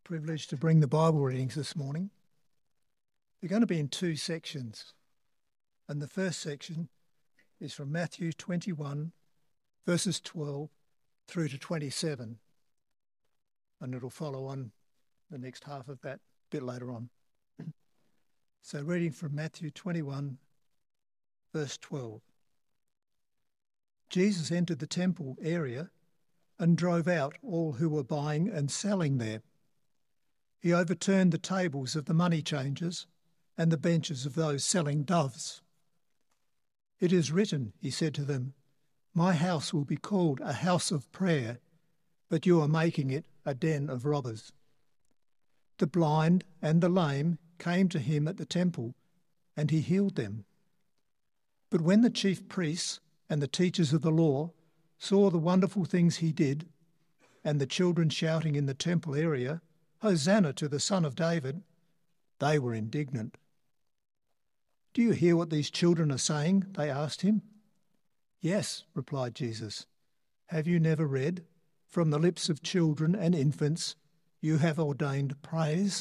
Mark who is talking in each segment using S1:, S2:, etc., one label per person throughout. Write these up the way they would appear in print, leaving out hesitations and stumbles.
S1: Privilege to bring the Bible readings this morning. They're going to be in two sections, and the first section is from Matthew 21, verses 12 through to 27, and it'll follow on the next half of that a bit later on. So reading from Matthew 21, verse 12. Jesus entered the temple area and drove out all who were buying and selling there. He overturned the tables of the money changers and the benches of those selling doves. "It is written," he said to them, "My house will be called a house of prayer, but you are making it a den of robbers." The blind and the lame came to him at the temple, and he healed them. But when the chief priests and the teachers of the law saw the wonderful things he did, and the children shouting in the temple area, "Hosanna to the Son of David," they were indignant. "Do you hear what these children are saying?" they asked him. "Yes," replied Jesus. "Have you never read, 'From the lips of children and infants you have ordained praise'?"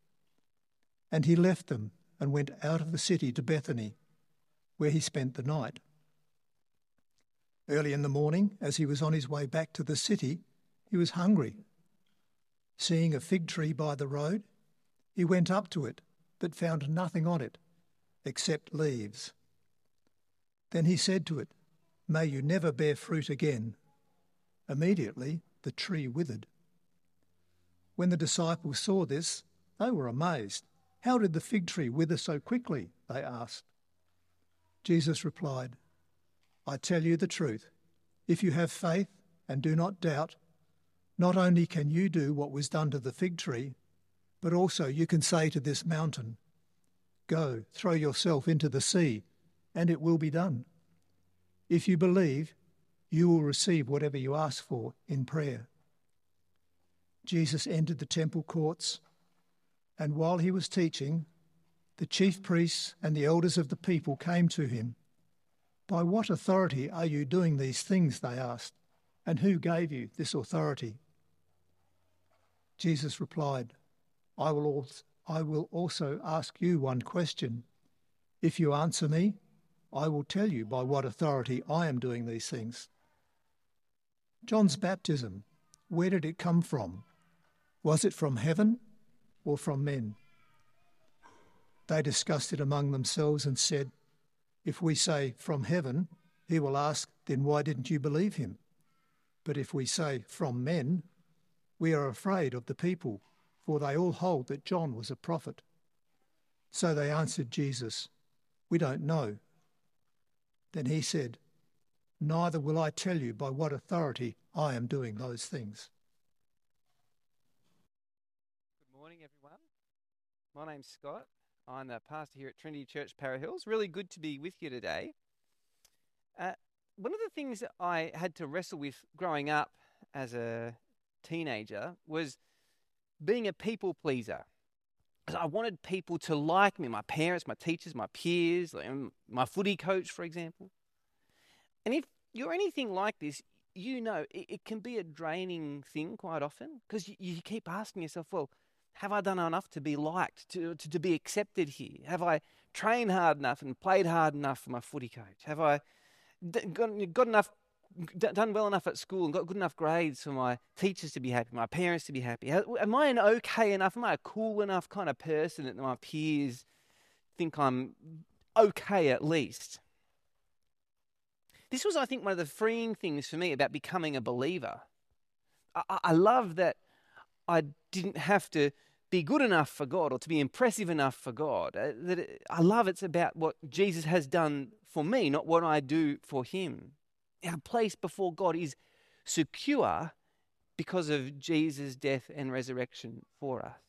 S1: And he left them and went out of the city to Bethany, where he spent the night. Early in the morning, as he was on his way back to the city, he was hungry. Seeing a fig tree by the road, he went up to it, but found nothing on it except leaves. Then he said to it, "May you never bear fruit again." Immediately the tree withered. When the disciples saw this, they were amazed. "How did the fig tree wither so quickly?" they asked. Jesus replied, "I tell you the truth. If you have faith and do not doubt, not only can you do what was done to the fig tree, but also you can say to this mountain, 'Go, throw yourself into the sea,' and it will be done. If you believe, you will receive whatever you ask for in prayer." Jesus entered the temple courts, and while he was teaching, the chief priests and the elders of the people came to him. "By what authority are you doing these things?" they asked. "And who gave you this authority?" Jesus replied, I will also ask you one question. If you answer me, I will tell you by what authority I am doing these things. John's baptism, where did it come from? Was it from heaven or from men?" They discussed it among themselves and said, "If we say from heaven, he will ask, 'Then why didn't you believe him?' But if we say from men, we are afraid of the people, for they all hold that John was a prophet." So they answered Jesus, "We don't know." Then he said, "Neither will I tell you by what authority I am doing those things."
S2: Good morning, everyone. My name's Scott. I'm the pastor here at Trinity Church, Para Hills. Really good to be with you today. One of the things that I had to wrestle with growing up as a teenager was being a people pleaser. I wanted people to like me, my parents, my teachers, my peers, my footy coach, for example. And if you're anything like this, you know it can be a draining thing quite often, because you keep asking yourself, well, have I done enough to be liked, to be accepted here? Have I trained hard enough and played hard enough for my footy coach? Have I done well enough at school and got good enough grades for my teachers to be happy, my parents to be happy? Am I an okay enough, am I a cool enough kind of person that my peers think I'm okay at least? This was, I think, one of the freeing things for me about becoming a believer. I love that I didn't have to be good enough for God or to be impressive enough for God. I love it's about what Jesus has done for me, not what I do for him. Our place before God is secure because of Jesus' death and resurrection for us.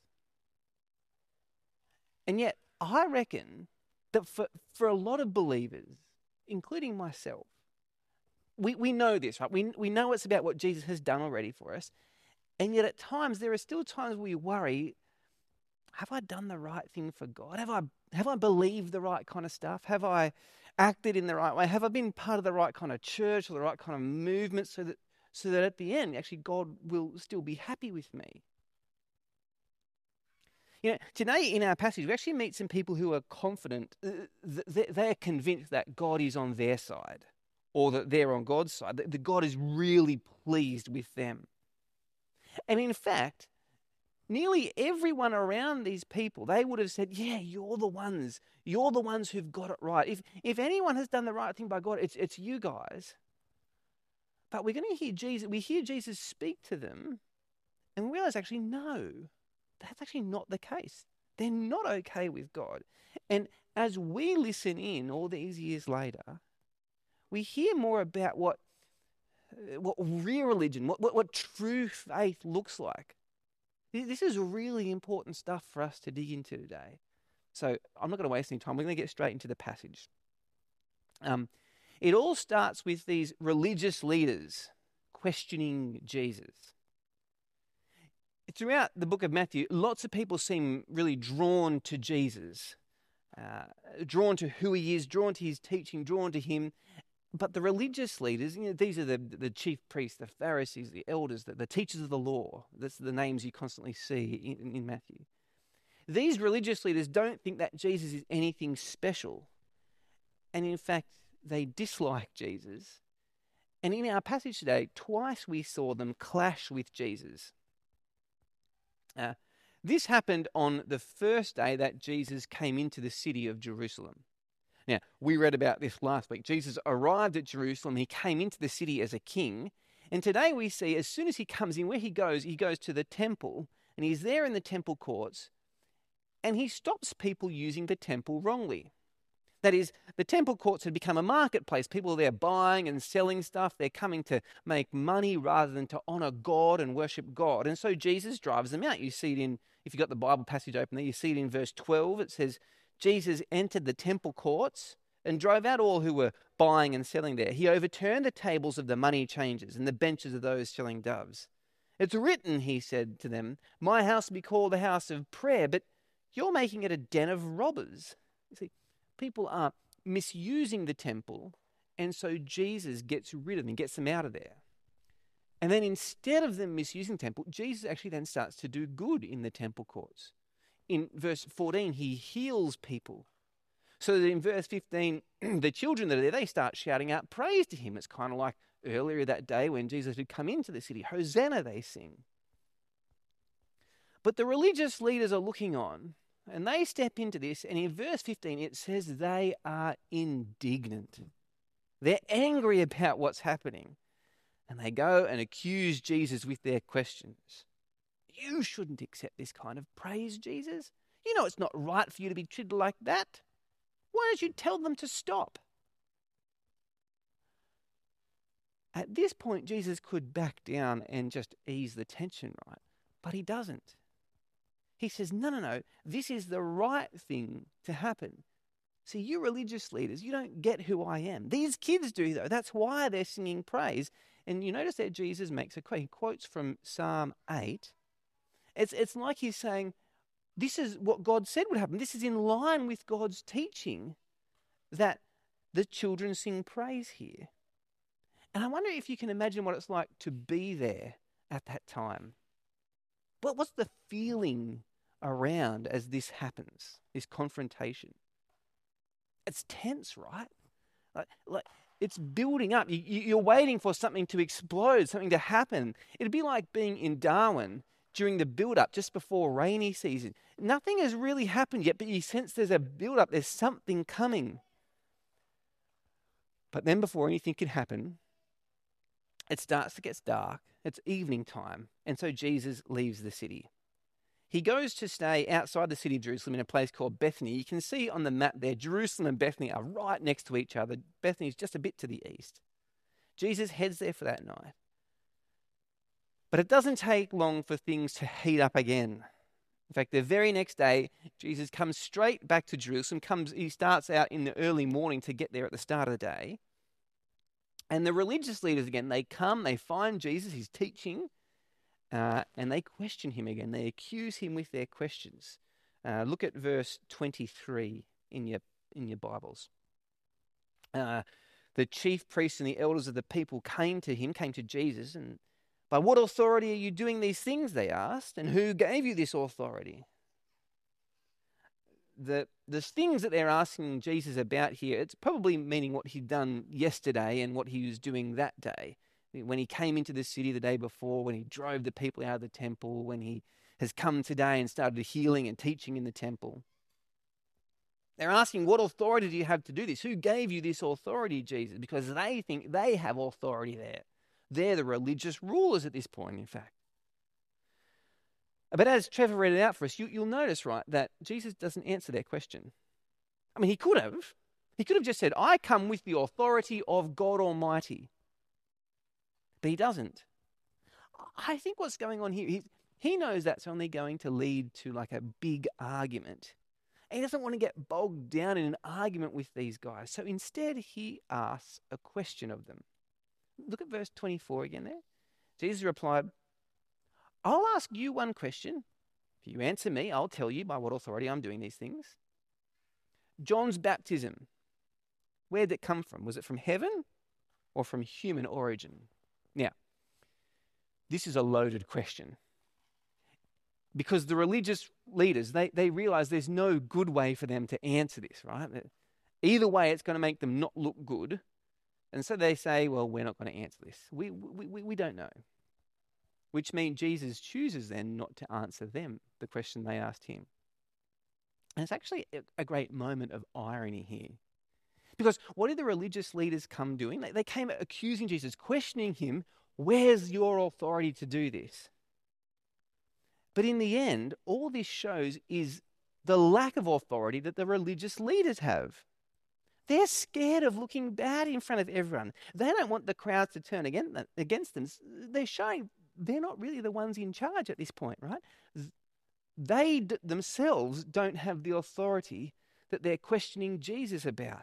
S2: And yet, I reckon that for a lot of believers, including myself, we know this, right? We know it's about what Jesus has done already for us. And yet at times, there are still times where we worry, have I done the right thing for God? Have I believed the right kind of stuff? Have I acted in the right way? Have I been part of the right kind of church or the right kind of movement so that at the end, actually, God will still be happy with me? Today in our passage, we actually meet some people who are confident, they're convinced that God is on their side, or that they're on God's side, that God is really pleased with them. And in fact, nearly everyone around these people, they would have said, yeah, you're the ones who've got it right. If anyone has done the right thing by God, it's you guys. But we're going to hear Jesus speak to them, and we realize actually, no, that's actually not the case. They're not okay with God. And as we listen in all these years later, we hear more about what real religion, what true faith looks like. This is really important stuff for us to dig into today. So I'm not going to waste any time. We're going to get straight into the passage. It all starts with these religious leaders questioning Jesus. Throughout the book of Matthew, lots of people seem really drawn to Jesus, drawn to who he is, drawn to his teaching, drawn to him. But the religious leaders, these are the chief priests, the Pharisees, the elders, the teachers of the law. That's the names you constantly see in Matthew. These religious leaders don't think that Jesus is anything special. And in fact, they dislike Jesus. And in our passage today, twice we saw them clash with Jesus. This happened on the first day that Jesus came into the city of Jerusalem. Now, we read about this last week. Jesus arrived at Jerusalem. He came into the city as a king. And today we see, as soon as he comes in, where he goes to the temple, and he's there in the temple courts, and he stops people using the temple wrongly. That is, the temple courts had become a marketplace. People are there buying and selling stuff. They're coming to make money rather than to honor God and worship God. And so Jesus drives them out. You see it if you've got the Bible passage open there, you see it in verse 12. It says, Jesus entered the temple courts and drove out all who were buying and selling there. He overturned the tables of the money changers and the benches of those selling doves. It's written, he said to them, my house will be called a house of prayer, but you're making it a den of robbers. You see, people are misusing the temple, and so Jesus gets rid of them, gets them out of there. And then instead of them misusing the temple, Jesus actually then starts to do good in the temple courts. In verse 14, he heals people. So that in verse 15, the children that are there, they start shouting out praise to him. It's kind of like earlier that day when Jesus had come into the city. Hosanna, they sing. But the religious leaders are looking on, and they step into this, and in verse 15 it says they are indignant. They're angry about what's happening. And they go and accuse Jesus with their questions. You shouldn't accept this kind of praise, Jesus. You know it's not right for you to be treated like that. Why don't you tell them to stop? At this point, Jesus could back down and just ease the tension, right? But he doesn't. He says, no, this is the right thing to happen. See, you religious leaders, you don't get who I am. These kids do, though. That's why they're singing praise. And you notice that Jesus makes a quote. He quotes from Psalm 8. It's like he's saying, this is what God said would happen. This is in line with God's teaching that the children sing praise here. And I wonder if you can imagine what it's like to be there at that time. What's the feeling around as this happens, this confrontation? It's tense, right? Like it's building up. You're waiting for something to explode, something to happen. It'd be like being in Darwin during the build-up, just before rainy season. Nothing has really happened yet, but you sense there's a build-up, there's something coming. But then before anything can happen, it starts to get dark. It's evening time, and so Jesus leaves the city. He goes to stay outside the city of Jerusalem in a place called Bethany. You can see on the map there, Jerusalem and Bethany are right next to each other. Bethany is just a bit to the east. Jesus heads there for that night. But it doesn't take long for things to heat up again. In fact, the very next day, Jesus comes straight back to Jerusalem. He starts out in the early morning to get there at the start of the day. And the religious leaders again, they come, they find Jesus, he's teaching, and they question him again. They accuse him with their questions. Look at verse 23 in your Bibles. The chief priests and the elders of the people came to Jesus, and by what authority are you doing these things, they asked, and who gave you this authority? the things that they're asking Jesus about here, it's probably meaning what he'd done yesterday and what he was doing that day. When he came into the city the day before, when he drove the people out of the temple, when he has come today and started healing and teaching in the temple. They're asking, what authority do you have to do this? Who gave you this authority, Jesus? Because they think they have authority there. They're the religious rulers at this point, in fact. But as Trevor read it out for us, you'll notice, right, that Jesus doesn't answer their question. I mean, he could have. He could have just said, I come with the authority of God Almighty. But he doesn't. I think what's going on here, he knows that's only going to lead to like a big argument. And he doesn't want to get bogged down in an argument with these guys. So instead, he asks a question of them. Look at verse 24 again there. Jesus replied, I'll ask you one question. If you answer me, I'll tell you by what authority I'm doing these things. John's baptism, where did it come from? Was it from heaven or from human origin? Now, this is a loaded question. Because the religious leaders, they realize there's no good way for them to answer this, right? Either way, it's going to make them not look good. And so they say, well, we're not going to answer this. We don't know. Which means Jesus chooses then not to answer them the question they asked him. And it's actually a great moment of irony here. Because what did the religious leaders come doing? They came accusing Jesus, questioning him, where's your authority to do this? But in the end, all this shows is the lack of authority that the religious leaders have. They're scared of looking bad in front of everyone. They don't want the crowds to turn against them. They're showing they're not really the ones in charge at this point, right? They themselves don't have the authority that they're questioning Jesus about.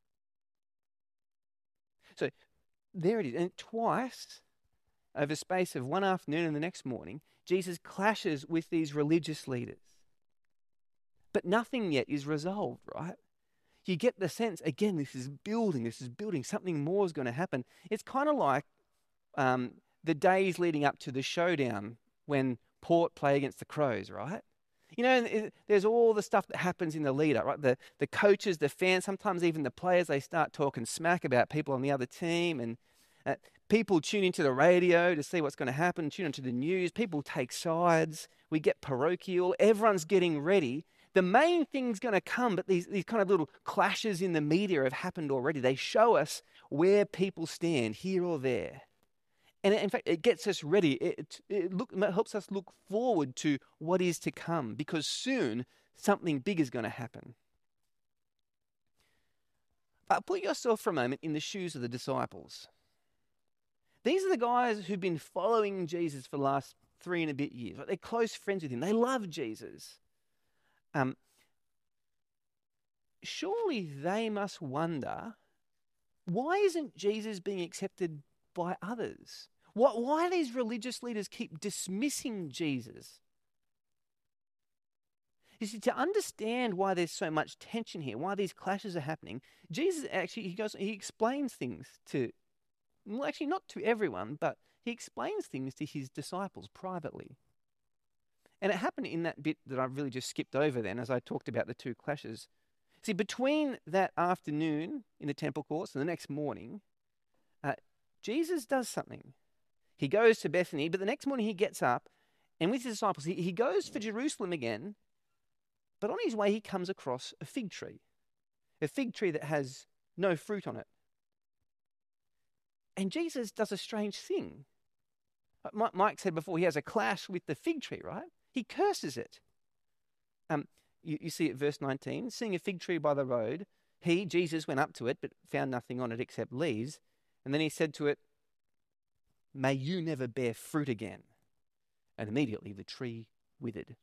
S2: So there it is. And twice, over the space of one afternoon and the next morning, Jesus clashes with these religious leaders. But nothing yet is resolved, right? You get the sense, again, this is building, something more is going to happen. It's kind of like the days leading up to the showdown when Port play against the Crows, right? You know, there's all the stuff that happens in the lead up, right? The coaches, the fans, sometimes even the players, they start talking smack about people on the other team, and people tune into the radio to see what's going to happen, tune into the news. People take sides. We get parochial. Everyone's getting ready. The main thing's going to come, but these kind of little clashes in the media have happened already. They show us where people stand, here or there. And in fact, it gets us ready. It helps us look forward to what is to come, because soon something big is going to happen. Put yourself for a moment in the shoes of the disciples. These are the guys who've been following Jesus for the last 3 and a bit years. Right? They're close friends with him. They love Jesus. Surely they must wonder, why isn't Jesus being accepted by others? Why these religious leaders keep dismissing Jesus? You see, to understand why there's so much tension here, why these clashes are happening, Jesus actually, he explains things to, well, actually not to everyone, but he explains things to his disciples privately. And it happened in that bit that I've really just skipped over then as I talked about the two clashes. See, between that afternoon in the temple courts and the next morning, Jesus does something. He goes to Bethany, but the next morning he gets up, and with his disciples, he goes for Jerusalem again, but on his way he comes across a fig tree that has no fruit on it. And Jesus does a strange thing. Mike said before, he has a clash with the fig tree, right? He curses it. You see it, verse 19, seeing a fig tree by the road, Jesus, went up to it, but found nothing on it except leaves. And then he said to it, may you never bear fruit again. And immediately the tree withered.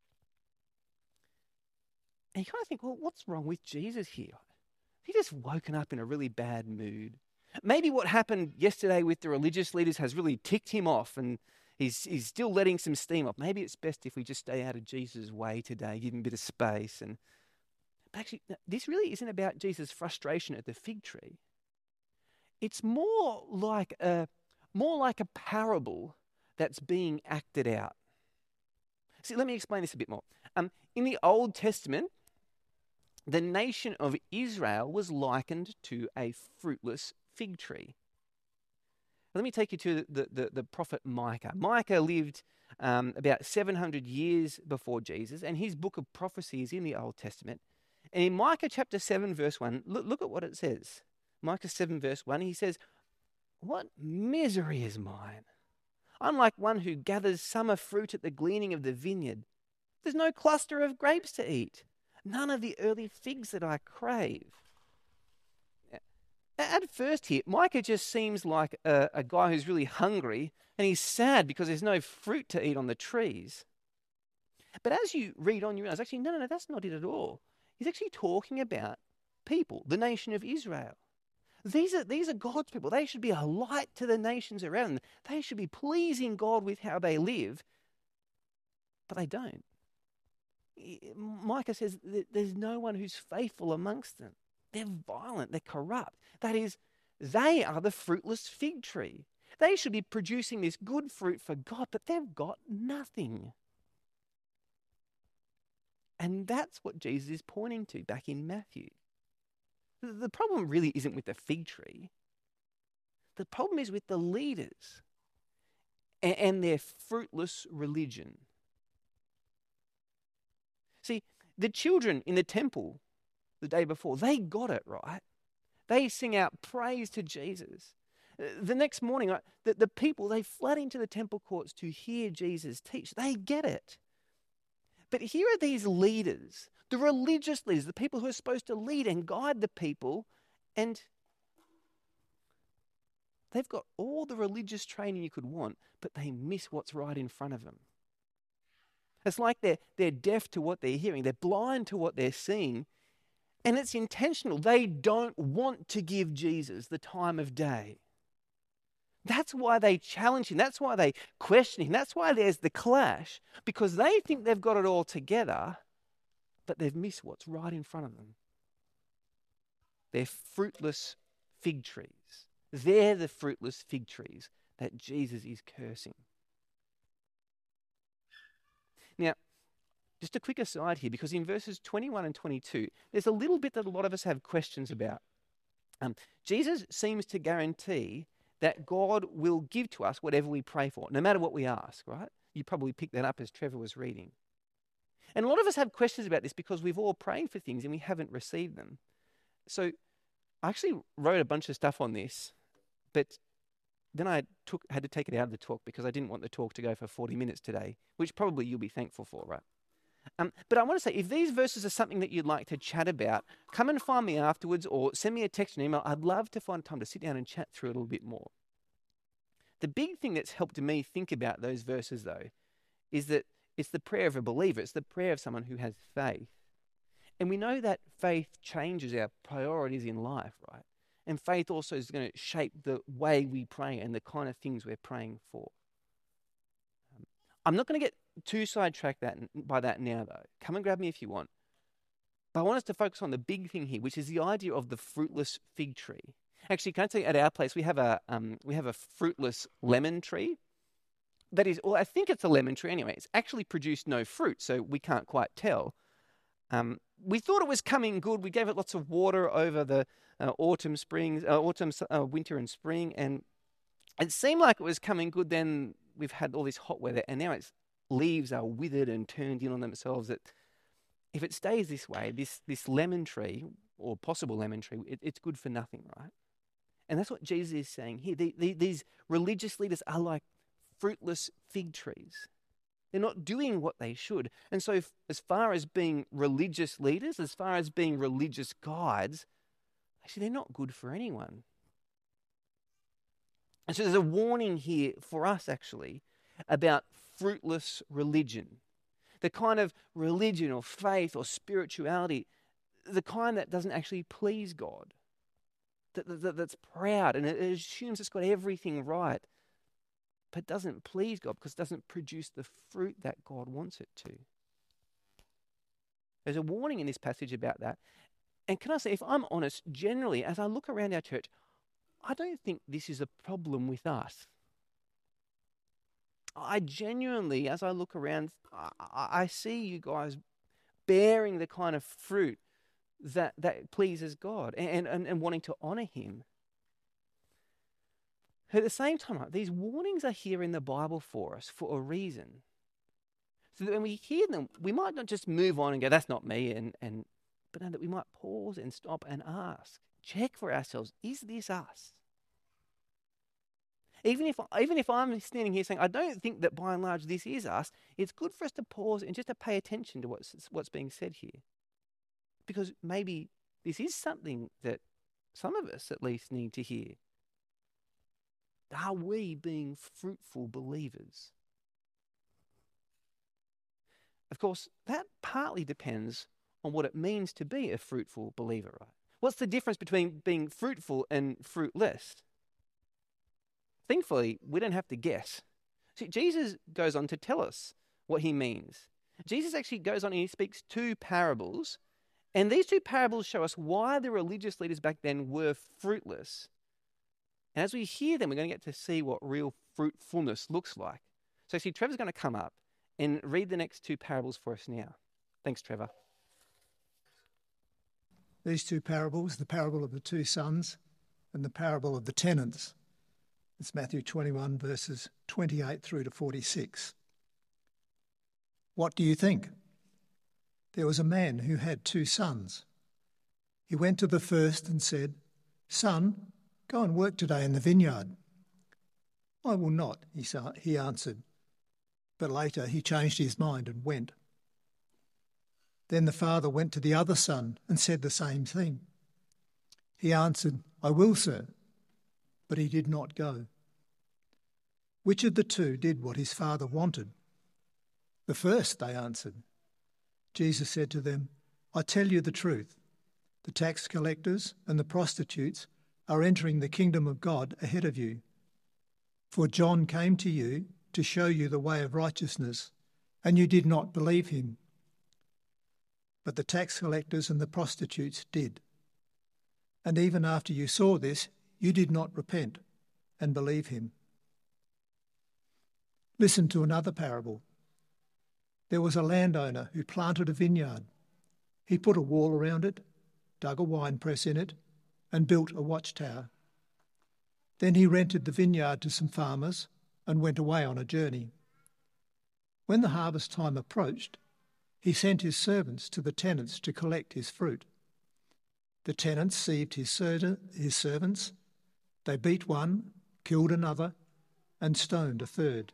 S2: And you kind of think, well, what's wrong with Jesus here? He just woken up in a really bad mood. Maybe what happened yesterday with the religious leaders has really ticked him off, and he's still letting some steam off. Maybe it's best if we just stay out of Jesus' way today, give him a bit of space. But actually, this really isn't about Jesus' frustration at the fig tree. It's more like a parable that's being acted out. See, let me explain this a bit more. In the Old Testament, the nation of Israel was likened to a fruitless fig tree. Let me take you to the prophet Micah. Micah lived about 700 years before Jesus, and his book of prophecy is in the Old Testament. And in Micah chapter 7, verse 1, look at what it says. Micah 7, verse 1, he says, "What misery is mine? I'm like one who gathers summer fruit at the gleaning of the vineyard. There's no cluster of grapes to eat, none of the early figs that I crave." At first here, Micah just seems like a guy who's really hungry, and he's sad because there's no fruit to eat on the trees. But as you read on, you realize, actually, no, that's not it at all. He's actually talking about people, the nation of Israel. These are God's people. They should be a light to the nations around them. They should be pleasing God with how they live, but they don't. Micah says that there's no one who's faithful amongst them. They're violent, they're corrupt. That is, they are the fruitless fig tree. They should be producing this good fruit for God, but they've got nothing. And that's what Jesus is pointing to back in Matthew. The problem really isn't with the fig tree. The problem is with the leaders and their fruitless religion. See, the children in the temple the day before, they got it right. They sing out praise to Jesus. The next morning, the people, they flood into the temple courts to hear Jesus teach. They get it. But here are these leaders, the religious leaders, the people who are supposed to lead and guide the people, and they've got all the religious training you could want, but they miss what's right in front of them. It's like they're deaf to what they're hearing. They're blind to what they're seeing. And it's intentional. They don't want to give Jesus the time of day. That's why they challenge him. That's why they question him. That's why there's the clash. Because they think they've got it all together, but they've missed what's right in front of them. They're fruitless fig trees. They're the fruitless fig trees that Jesus is cursing. Now, just a quick aside here, because in verses 21 and 22, there's a little bit that a lot of us have questions about. Jesus seems to guarantee that God will give to us whatever we pray for, no matter what we ask, right? You probably picked that up as Trevor was reading. And a lot of us have questions about this because we've all prayed for things and we haven't received them. So I actually wrote a bunch of stuff on this, but then I had to take it out of the talk because I didn't want the talk to go for 40 minutes today, which probably you'll be thankful for, right? But I want to say, if these verses are something that you'd like to chat about, come and find me afterwards or send me a text and email. I'd love to find time to sit down and chat through it a little bit more. The big thing that's helped me think about those verses, though, is that it's the prayer of a believer. It's the prayer of someone who has faith. And we know that faith changes our priorities in life, right? And faith also is going to shape the way we pray and the kind of things we're praying for. I'm not going to get too sidetracked by that now, though. Come and grab me if you want. But I want us to focus on the big thing here, which is the idea of the fruitless fig tree. Actually, can I tell you, at our place, we have a fruitless lemon tree. That is, well, I think it's a lemon tree anyway. It's actually produced no fruit, so we can't quite tell. We thought it was coming good. We gave it lots of water over the autumn, winter and spring, and it seemed like it was coming good. Then we've had all this hot weather, and now its leaves are withered and turned in on themselves. That if it stays this way, this lemon tree, or possible lemon tree, it's good for nothing, right? And that's what Jesus is saying here. These religious leaders are like fruitless fig trees. They're not doing what they should. And so as far as being religious leaders, as far as being religious guides, actually they're not good for anyone. And so there's a warning here for us actually about fruitless religion. The kind of religion or faith or spirituality, the kind that doesn't actually please God. That's proud and it assumes it's got everything right, but doesn't please God because it doesn't produce the fruit that God wants it to. There's a warning in this passage about that. And can I say, if I'm honest, generally, as I look around our church, I don't think this is a problem with us. I genuinely, as I look around, I see you guys bearing the kind of fruit that pleases God and wanting to honor him. At the same time, these warnings are here in the Bible for us for a reason. So that when we hear them, we might not just move on and go, that's not me, but no, that we might pause and stop and ask, check for ourselves, is this us? Even if I'm standing here saying, I don't think that by and large this is us, it's good for us to pause and just to pay attention to what's being said here. Because maybe this is something that some of us at least need to hear. Are we being fruitful believers? Of course, that partly depends on what it means to be a fruitful believer, right? What's the difference between being fruitful and fruitless? Thankfully, we don't have to guess. See, Jesus goes on to tell us what he means. Jesus actually goes on and he speaks two parables, and these two parables show us why the religious leaders back then were fruitless. And as we hear them, we're going to get to see what real fruitfulness looks like. So see, Trevor's going to come up and read the next two parables for us now. Thanks, Trevor.
S1: These two parables, the parable of the two sons and the parable of the tenants. It's Matthew 21, verses 28 through to 46. What do you think? There was a man who had two sons. He went to the first and said, Son, go and work today in the vineyard. I will not, he answered. But later he changed his mind and went. Then the father went to the other son and said the same thing. He answered, I will, sir. But he did not go. Which of the two did what his father wanted? The first, they answered. Jesus said to them, I tell you the truth. The tax collectors and the prostitutes are entering the kingdom of God ahead of you. For John came to you to show you the way of righteousness, and you did not believe him. But the tax collectors and the prostitutes did. And even after you saw this, you did not repent and believe him. Listen to another parable. There was a landowner who planted a vineyard. He put a wall around it, dug a winepress in it, and built a watchtower. Then he rented the vineyard to some farmers and went away on a journey. When the harvest time approached, he sent his servants to the tenants to collect his fruit. The tenants seized his servants. They beat one, killed another, and stoned a third.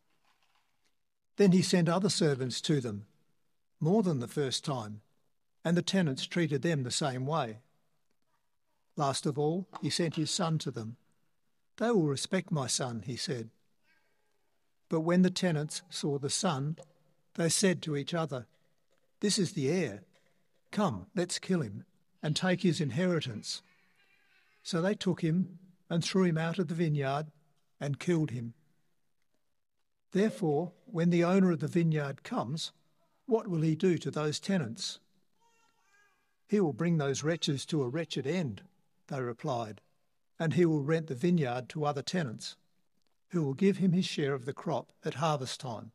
S1: Then he sent other servants to them, more than the first time, and the tenants treated them the same way. Last of all, he sent his son to them. They will respect my son, he said. But when the tenants saw the son, they said to each other, This is the heir. Come, let's kill him and take his inheritance. So they took him and threw him out of the vineyard and killed him. Therefore, when the owner of the vineyard comes, what will he do to those tenants? He will bring those wretches to a wretched end, they replied, and he will rent the vineyard to other tenants, who will give him his share of the crop at harvest time.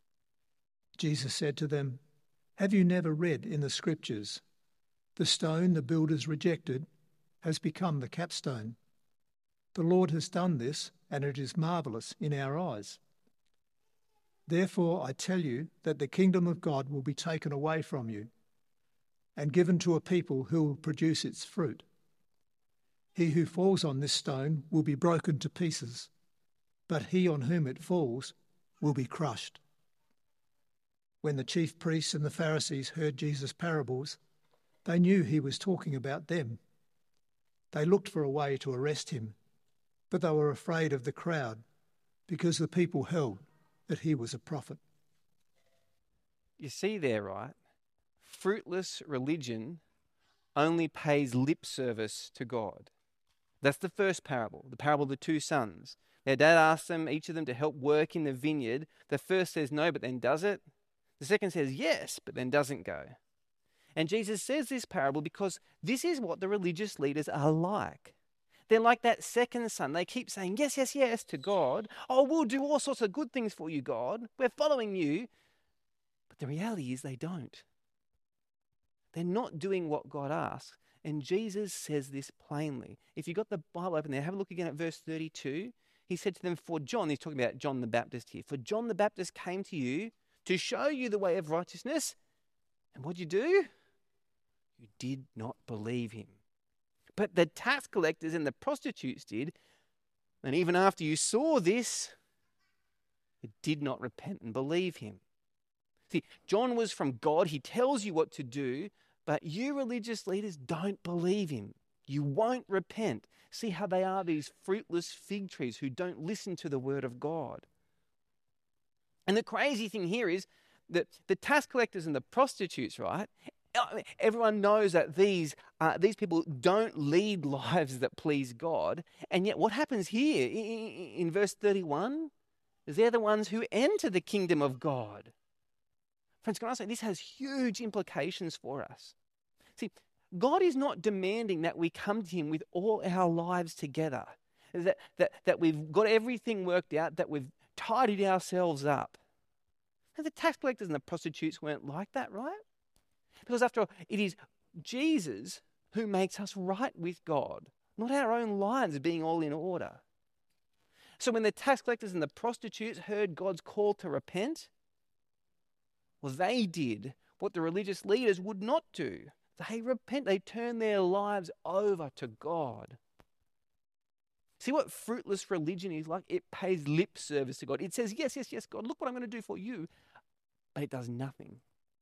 S1: Jesus said to them, Have you never read in the Scriptures, the stone the builders rejected has become the capstone? The Lord has done this, and it is marvellous in our eyes. Therefore I tell you that the kingdom of God will be taken away from you and given to a people who will produce its fruit. He who falls on this stone will be broken to pieces, but he on whom it falls will be crushed. When the chief priests and the Pharisees heard Jesus' parables, they knew he was talking about them. They looked for a way to arrest him, but they were afraid of the crowd because the people held that he was a prophet.
S2: You see there, right? Fruitless religion only pays lip service to God. That's the first parable, the parable of the two sons. Their dad asks them, each of them, to help work in the vineyard. The first says no, but then does it. The second says yes, but then doesn't go. And Jesus says this parable because this is what the religious leaders are like. They're like that second son. They keep saying, yes, yes, yes, to God. Oh, we'll do all sorts of good things for you, God. We're following you. But the reality is they don't. They're not doing what God asks. And Jesus says this plainly. If you've got the Bible open there, have a look again at verse 32. He said to them, for John, he's talking about John the Baptist here, for John the Baptist came to you to show you the way of righteousness. And what'd you do? You did not believe him. But the tax collectors and the prostitutes did. And even after you saw this, you did not repent and believe him. See, John was from God. He tells you what to do, but you religious leaders don't believe him. You won't repent. See how they are, these fruitless fig trees who don't listen to the word of God. And the crazy thing here is that the tax collectors and the prostitutes, right? Everyone knows that these people don't lead lives that please God. And yet what happens here in verse 31 is they're the ones who enter the kingdom of God. Friends, can I say this has huge implications for us? See, God is not demanding that we come to him with all our lives together, that we've got everything worked out, that we've tidied ourselves up. And the tax collectors and the prostitutes weren't like that, right? Because after all, it is Jesus who makes us right with God, not our own lives being all in order. So when the tax collectors and the prostitutes heard God's call to repent, well, they did what the religious leaders would not do. They repent. They turn their lives over to God. See what fruitless religion is like? It pays lip service to God. It says, yes, yes, yes, God, look what I'm going to do for you. But it does nothing.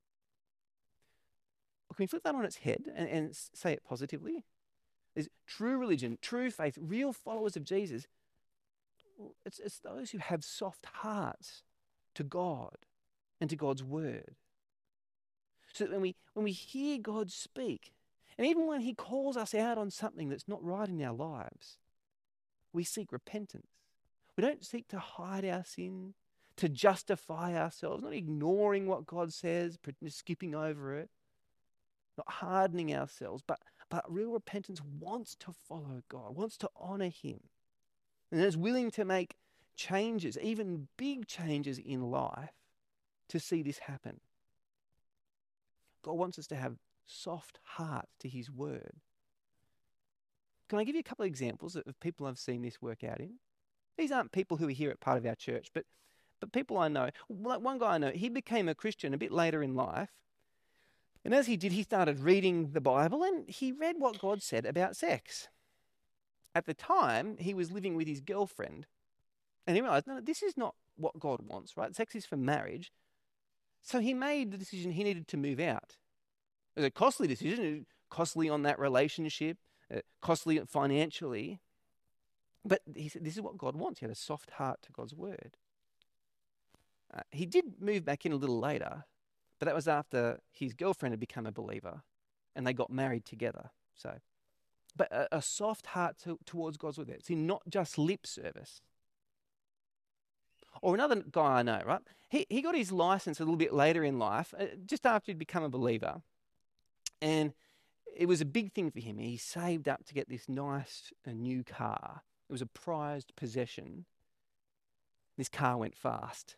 S2: Well, can we flip that on its head and say it positively? There's true religion, true faith, real followers of Jesus. Well, it's those who have soft hearts to God and to God's word. So that when we hear God speak, and even when he calls us out on something that's not right in our lives, we seek repentance. We don't seek to hide our sin, to justify ourselves, not ignoring what God says, skipping over it, not hardening ourselves, but real repentance wants to follow God, wants to honor him, and is willing to make changes, even big changes in life, to see this happen. God wants us to have soft hearts to his word. Can I give you a couple of examples of people I've seen this work out in? These aren't people who are here at part of our church, but people I know. Like one guy I know, he became a Christian a bit later in life. And as he did, he started reading the Bible and he read what God said about sex. At the time, he was living with his girlfriend. And he realized, no, this is not what God wants, right? Sex is for marriage. So he made the decision he needed to move out. It was a costly decision, costly on that relationship, costly financially. But he said, this is what God wants. He had a soft heart to God's word. He did move back in a little later, but that was after his girlfriend had become a believer and they got married together. But a soft heart towards God's word. It's not just lip service. Or another guy I know, right? He got his license a little bit later in life, just after he'd become a believer. And it was a big thing for him. He saved up to get this nice new car. It was a prized possession. This car went fast.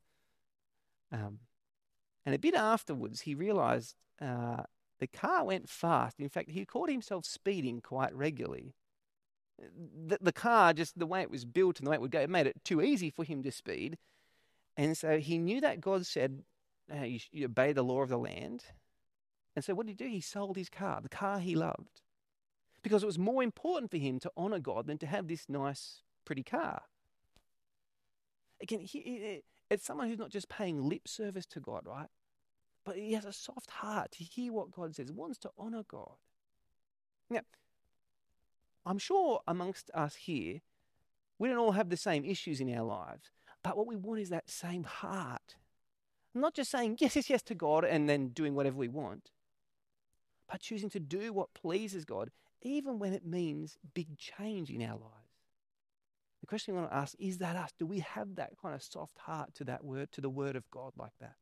S2: And a bit afterwards, he realised the car went fast. In fact, he caught himself speeding quite regularly. The car, just the way it was built and the way it would go, it made it too easy for him to speed. And so he knew that God said, you obey the law of the land. And so what did he do? He sold his car, the car he loved, because it was more important for him to honour God than to have this nice, pretty car. Again, it's someone who's not just paying lip service to God, right? But he has a soft heart to hear what God says, wants to honour God. Now, I'm sure amongst us here, we don't all have the same issues in our lives, but what we want is that same heart. Not just saying yes, yes, yes to God and then doing whatever we want, but choosing to do what pleases God, even when it means big change in our lives. The question I want to ask, is that us? Do we have that kind of soft heart to that word, to the word of God like that?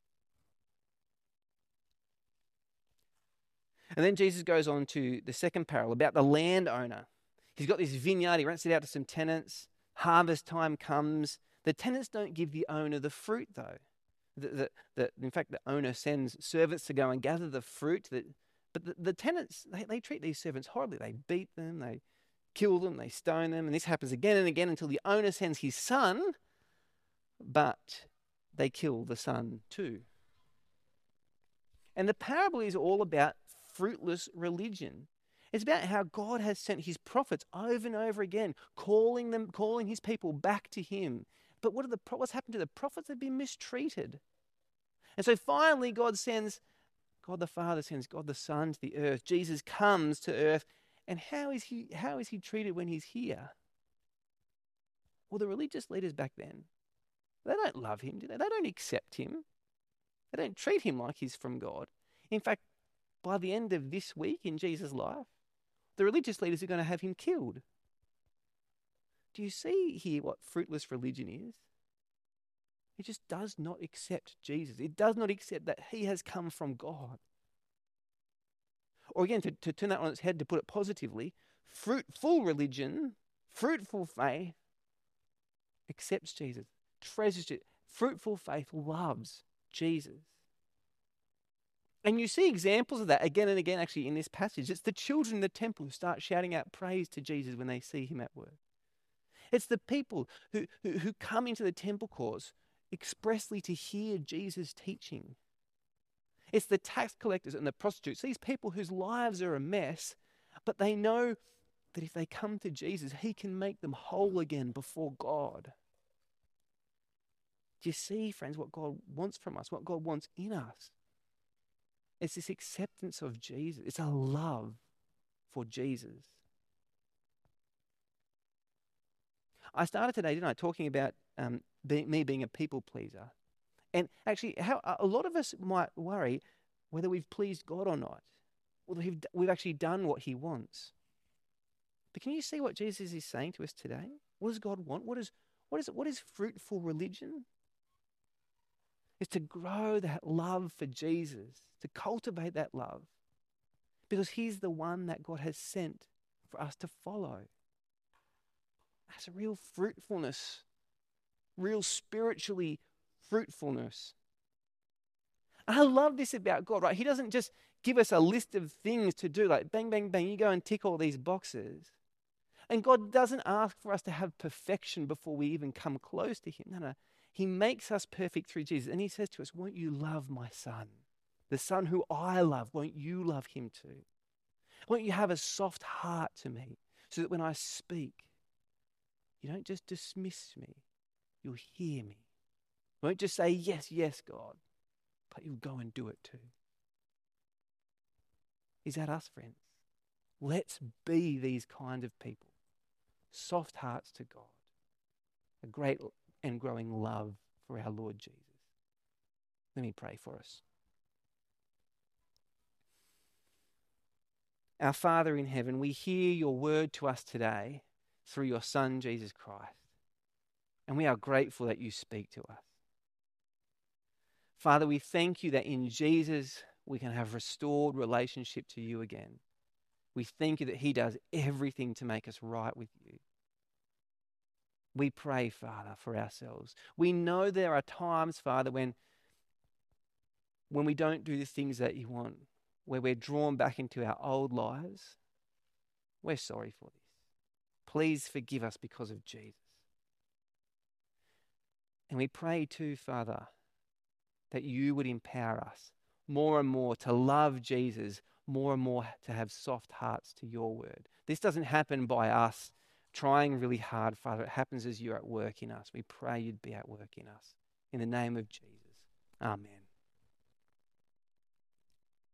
S2: And then Jesus goes on to the second parable about the landowner. He's got this vineyard, he rents it out to some tenants. Harvest time comes. The tenants don't give the owner the fruit though. In fact, the owner sends servants to go and gather the fruit. But the tenants, they treat these servants horribly. They beat them, they kill them, they stone them. And this happens again and again until the owner sends his son, but they kill the son too. And the parable is all about fruitless religion. It's about how God has sent his prophets over and over again, calling his people back to him. But what's happened to the prophets? They've been mistreated. And so finally God the Father sends God the Son to the earth. Jesus comes to earth. And how is he treated when he's here? Well, the religious leaders back then, they don't love him, do they? They don't accept him. They don't treat him like he's from God. In fact, by the end of this week in Jesus' life, the religious leaders are going to have him killed. Do you see here what fruitless religion is? It just does not accept Jesus. It does not accept that he has come from God. Or again, to turn that on its head, to put it positively, fruitful religion, fruitful faith, accepts Jesus, treasures it. Fruitful faith loves Jesus. And you see examples of that again and again actually in this passage. It's the children in the temple who start shouting out praise to Jesus when they see him at work. It's the people who come into the temple courts expressly to hear Jesus' teaching. It's the tax collectors and the prostitutes, these people whose lives are a mess, but they know that if they come to Jesus, he can make them whole again before God. Do you see, friends, what God wants from us, what God wants in us? It's this acceptance of Jesus. It's a love for Jesus. I started today, didn't I, talking about me being a people pleaser. And actually, how a lot of us might worry whether we've pleased God or not. Whether we've actually done what he wants. But can you see what Jesus is saying to us today? What does God want? What is fruitful religion? It's to grow that love for Jesus, to cultivate that love, because he's the one that God has sent for us to follow. That's a real fruitfulness, real spiritually fruitfulness. And I love this about God, right? He doesn't just give us a list of things to do, like bang, bang, bang, you go and tick all these boxes. And God doesn't ask for us to have perfection before we even come close to him. No. He makes us perfect through Jesus. And he says to us, won't you love my son? The son who I love, won't you love him too? Won't you have a soft heart to me so that when I speak, you don't just dismiss me, you'll hear me. You won't just say, yes, yes, God, but you'll go and do it too. Is that us, friends? Let's be these kind of people. Soft hearts to God. A great and growing love for our Lord Jesus. Let me pray for us. Our Father in heaven, we hear your word to us today through your Son, Jesus Christ. And we are grateful that you speak to us. Father, we thank you that in Jesus we can have restored relationship to you again. We thank you that he does everything to make us right with you. We pray, Father, for ourselves. We know there are times, Father, when we don't do the things that you want, where we're drawn back into our old lives. We're sorry for this. Please forgive us because of Jesus. And we pray too, Father, that you would empower us more and more to love Jesus, more and more to have soft hearts to your word. This doesn't happen by us trying really hard, Father. It happens as you're at work in us. We pray you'd be at work in us. In the name of Jesus. Amen.